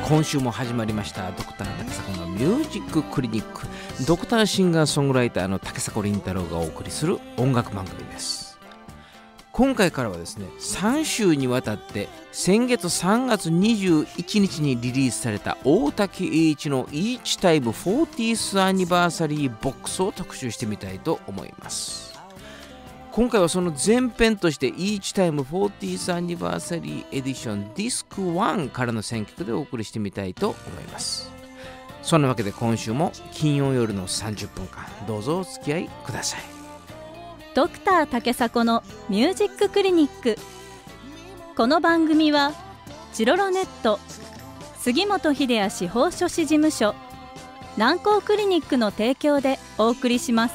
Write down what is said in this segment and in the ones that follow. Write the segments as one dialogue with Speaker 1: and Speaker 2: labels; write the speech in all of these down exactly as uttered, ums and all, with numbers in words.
Speaker 1: 今週も始まりましたドクター竹迫のミュージッククリニック。ドクターシンガーソングライターの竹迫倫太郎がお送りする音楽番組です。今回からはですね、さん週にわたって先月さんがつにじゅういちにちにリリースされた大滝栄一の Each Time フォーティース アニバーサリーボックスを特集してみたいと思います。今回はその前編として Each Time フォーティース アニバーサリーエディションディスクワンからの選曲でお送りしてみたいと思います。そんなわけで今週も金曜夜のさんじゅっぷんかんどうぞお付き合いください。
Speaker 2: ドクター竹迫のミュージッククリニック。この番組はチロロネット、杉本秀哉司法書士事務所、南光クリニックの提供でお送りします。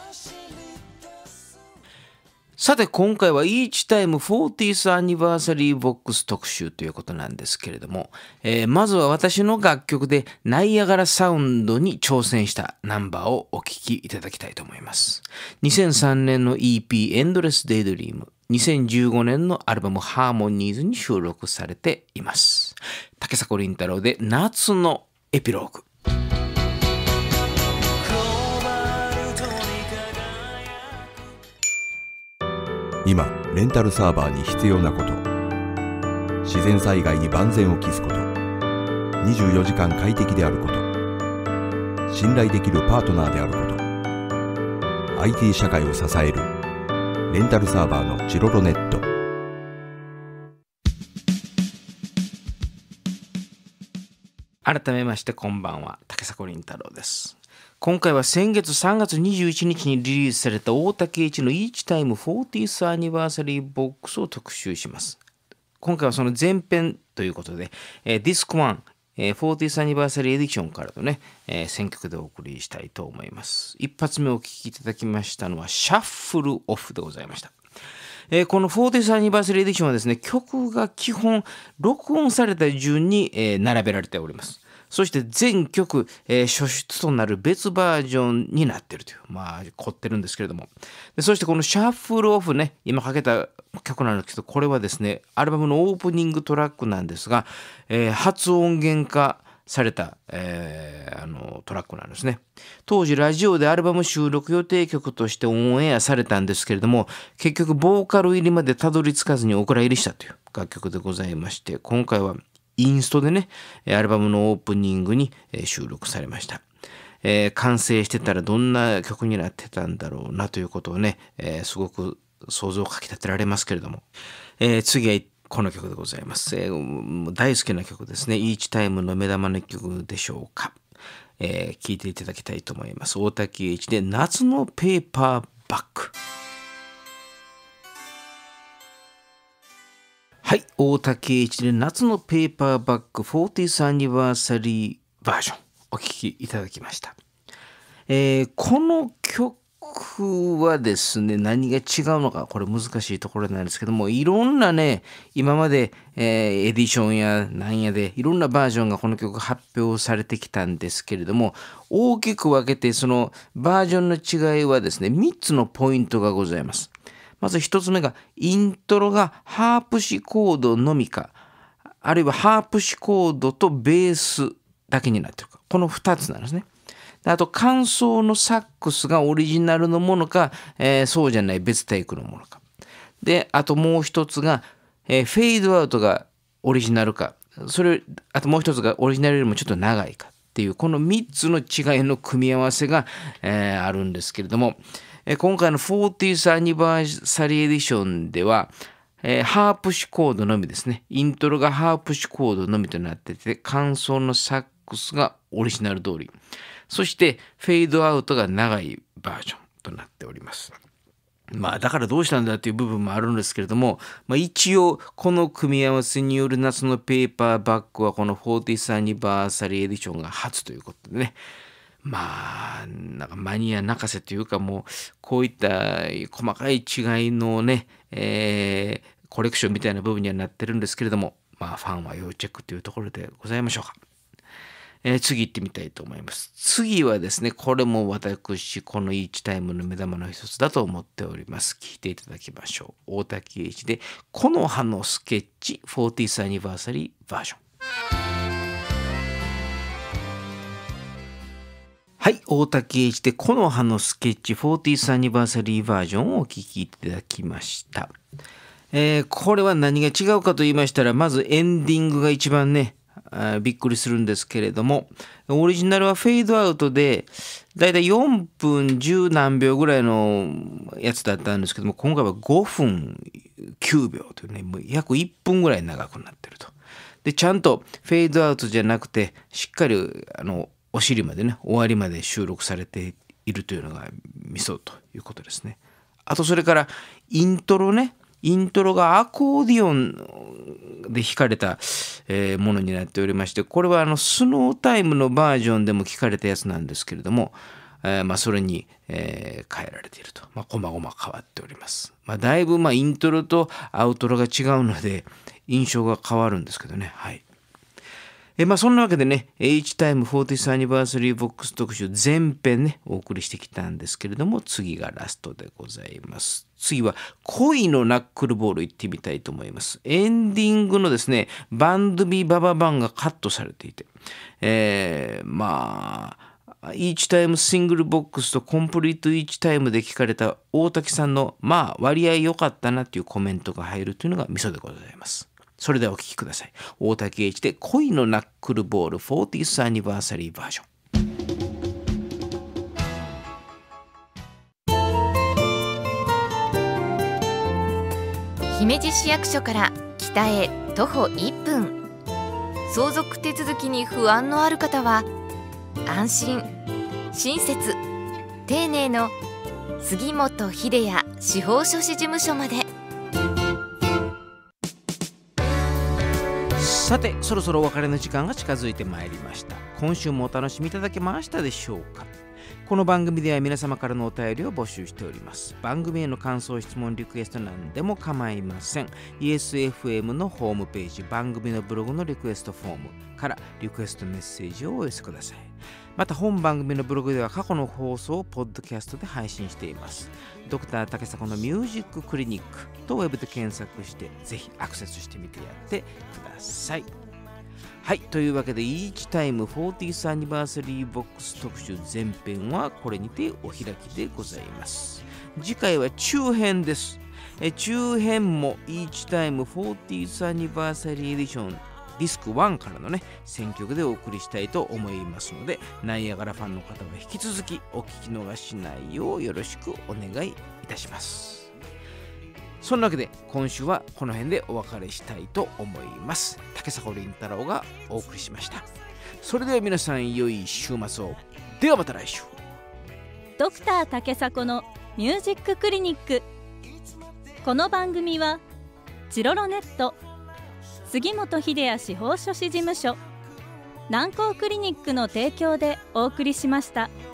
Speaker 1: さて今回は Each Time フォーティース アニバーサリーボックス特集ということなんですけれども、えー、まずは私の楽曲でナイアガラサウンドに挑戦したナンバーをお聴きいただきたいと思います。にせんさんねんの イーピー Endless Daydream、にせんじゅうごねんのアルバム Harmonies に収録されています。竹迫倫太郎で夏のエピローグ。
Speaker 3: 今レンタルサーバーに必要なこと、自然災害に万全を期すこと、にじゅうよじかん快適であること、信頼できるパートナーであること、 アイティー 社会を支えるレンタルサーバーのチロロネット。
Speaker 1: 改めましてこんばんは、竹迫倫太郎です。今回は先月さんがつにじゅういちにちにリリースされた大滝栄一の Each Time フォーティース アニバーサリーボックスを特集します。今回はその前編ということで、えー、ディスクワン、えー、フォーティース アニバーサリーエディションからのね、えー、選曲でお送りしたいと思います。一発目お聴きいただきましたのはシャッフルオフでございました。えー、このフォーティースアニバーサリーエディションはですね、曲が基本録音された順に、えー、並べられております。そして全曲、えー、初出となる別バージョンになっているという、まあ凝ってるんですけれども、でそしてこのシャッフルオフね、今かけた曲なんですけど、これはですねアルバムのオープニングトラックなんですが、えー、初音源化された、えー、あのトラックなんですね。当時ラジオでアルバム収録予定曲としてオンエアされたんですけれども、結局ボーカル入りまでたどり着かずにお蔵入りしたという楽曲でございまして、今回はインストでねアルバムのオープニングに収録されました。えー、完成してたらどんな曲になってたんだろうなということをね、えー、すごく想像をかき立てられますけれども、えー、次はこの曲でございます。えー、大好きな曲ですね。Each Timeの目玉の曲でしょうか。えー、聴いていただきたいと思います。大滝栄一で夏のペーパーバッグ。はい、大滝栄一で夏のペーパーバッグフォーティースアニバーサリーバージョンお聴きいただきました。えー、この曲はですね、何が違うのか、これ難しいところなんですけども、いろんなね今まで、えー、エディションやなんやでいろんなバージョンがこの曲発表されてきたんですけれども、大きく分けてそのバージョンの違いはですねみっつのポイントがございます。まず一つ目がイントロがハープシコードのみか、あるいはハープシコードとベースだけになっているか、このふたつなんですね。あと間奏のサックスがオリジナルのものか、えー、そうじゃない別テイクのものかで、あともう一つが、えー、フェードアウトがオリジナルか、それあともう一つがオリジナルよりもちょっと長いかっていう、このみっつの違いの組み合わせが、えー、あるんですけれども、今回のフォーティースアニバーサリーエディションでは、えー、ハープシコードのみですね。イントロがハープシコードのみとなってて、間奏のサックスがオリジナル通り、そしてフェードアウトが長いバージョンとなっております。まあだからどうしたんだっていう部分もあるんですけれども、まあ、一応この組み合わせによる夏のペーパーバッグはこのフォーティースアニバーサリーエディションが初ということでね、まあなんかマニア泣かせというか、もうこういった細かい違いのね、えー、コレクションみたいな部分にはなってるんですけれども、まあファンは要チェックというところでございましょうか。えー、次行ってみたいと思います。次はですね、これも私この Each Time の目玉の一つだと思っております。聞いていただきましょう。大滝栄一で木の葉のスケッチフォーティースアニバーサリーバージョン。 はい、大竹栄一で木の葉のスケッチフォーティースアニバーサリーバージョンをお聴きいただきました。えー、これは何が違うかと言いましたら、まずエンディングが一番ねあびっくりするんですけれども、オリジナルはフェードアウトでだいたいよんぷんじゅうなんびょうぐらいのやつだったんですけども、今回はごふんきゅうびょうというね、もう約いっぷんぐらい長くなってると。でちゃんとフェードアウトじゃなくて、しっかりあのお尻までね、終わりまで収録されているというのがミソということですね。あとそれからイントロね、イントロがアコーディオンで弾かれた、えー、ものになっておりまして、これはあのスノータイムのバージョンでも聴かれたやつなんですけれども、えーまあ、それに、えー変えられていると、まあ、こまごま変わっております。まあ、だいぶまあイントロとアウトロが違うので印象が変わるんですけどね。はい。えまあ、そんなわけでね、H タイムフォーティースアニバーサリーボックス特集前編ね、お送りしてきたんですけれども、次がラストでございます。次は恋のナックルボール行ってみたいと思います。エンディングのですね、バンドビバババンがカットされていて、えー、まあ、Each Time シングルボックスとコンプリート Each Time で聞かれた大滝さんの、まあ、割合良かったなっていうコメントが入るというのがミソでございます。それではお聞きください。大竹栄一で恋のナックルボールフォーティースアニバーサリーバージョン。
Speaker 4: 姫路市役所から北へ徒歩いっぷん。相続手続きに不安のある方は安心、親切、丁寧の杉本秀也司法書士事務所まで。
Speaker 1: さて、そろそろお別れの時間が近づいてまいりました。今週もお楽しみいただけましたでしょうか。この番組では皆様からのお便りを募集しております。番組への感想、質問、リクエストなんでも構いません。イーエスエフエム のホームページ、番組のブログのリクエストフォームからリクエストメッセージをお寄せください。また本番組のブログでは過去の放送をポッドキャストで配信しています。ドクター竹迫のミュージッククリニックとウェブで検索してぜひアクセスしてみてやってください。はい、というわけで Each Time フォーティースアニバーサリーボックス特集前編はこれにてお開きでございます。次回は中編です。え中編も Each Time フォーティースアニバーサリーエディションディスクワンからのね選曲でお送りしたいと思いますので、ナイアガラファンの方は引き続きお聞き逃しないようよろしくお願いいたします。そんなわけで今週はこの辺でお別れしたいと思います。竹迫凛太郎がお送りしました。それでは皆さん良い週末を。ではまた来週。
Speaker 2: ドクター竹迫のミュージッククリニック。この番組はチロロネット、杉本秀也司法書士事務所、南光クリニックの提供でお送りしました。